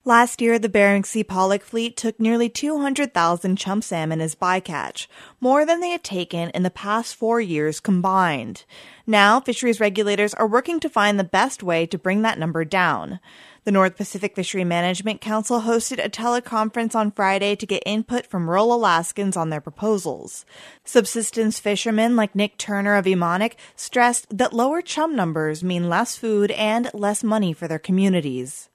Last year, the Bering Sea pollock fleet took nearly 200,000 chum salmon as bycatch, more than they had taken in the past 4 years combined. Now, fisheries regulators are working to find the best way to bring that number down. The North Pacific Fishery Management Council hosted a teleconference on Friday to get input from rural Alaskans on their proposals. Subsistence fishermen like Nick Turner of Emonic stressed that lower chum numbers mean less food and less money for their communities.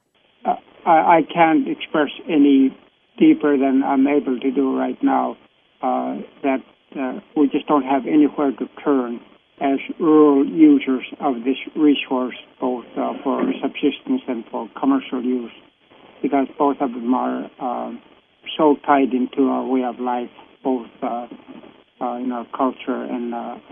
I can't express any deeper than I'm able to do right now, that we just don't have anywhere to turn as rural users of this resource, both for subsistence and for commercial use, because both of them are so tied into our way of life, both in our culture and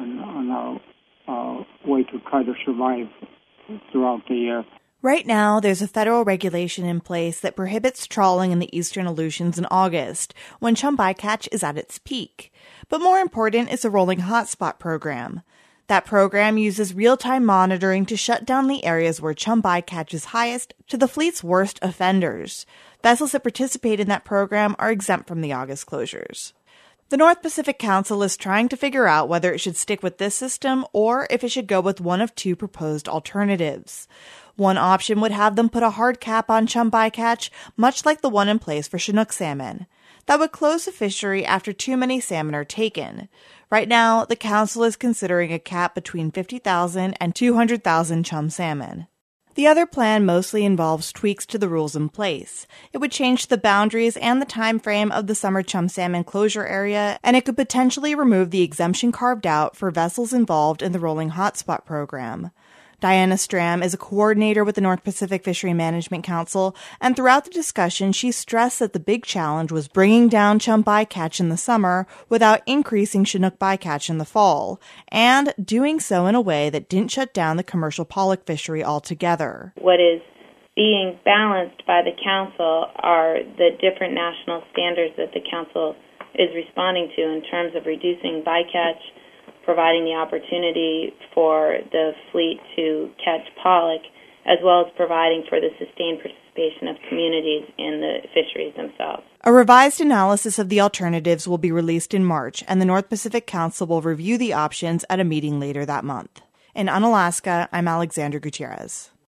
on our way to try to survive throughout the year. Right now, there's a federal regulation in place that prohibits trawling in the eastern Aleutians in August, when chum bycatch is at its peak. But more important is the Rolling Hotspot program. That program uses real-time monitoring to shut down the areas where chum bycatch is highest to the fleet's worst offenders. Vessels that participate in that program are exempt from the August closures. The North Pacific Council is trying to figure out whether it should stick with this system or if it should go with one of two proposed alternatives. One option would have them put a hard cap on chum bycatch, much like the one in place for Chinook salmon. That would close the fishery after too many salmon are taken. Right now, the council is considering a cap between 50,000 and 200,000 chum salmon. The other plan mostly involves tweaks to the rules in place. It would change the boundaries and the time frame of the summer chum salmon closure area, and it could potentially remove the exemption carved out for vessels involved in the Rolling Hotspot program. Diana Stram is a coordinator with the North Pacific Fishery Management Council, and throughout the discussion, she stressed that the big challenge was bringing down chum bycatch in the summer without increasing Chinook bycatch in the fall, and doing so in a way that didn't shut down the commercial pollock fishery altogether. What is being balanced by the council are the different national standards that the council is responding to in terms of reducing bycatch, providing the opportunity for the fleet to catch pollock, as well as providing for the sustained participation of communities in the fisheries themselves. A revised analysis of the alternatives will be released in March, and the North Pacific Council will review the options at a meeting later that month. In Unalaska, I'm Alexandra Gutierrez.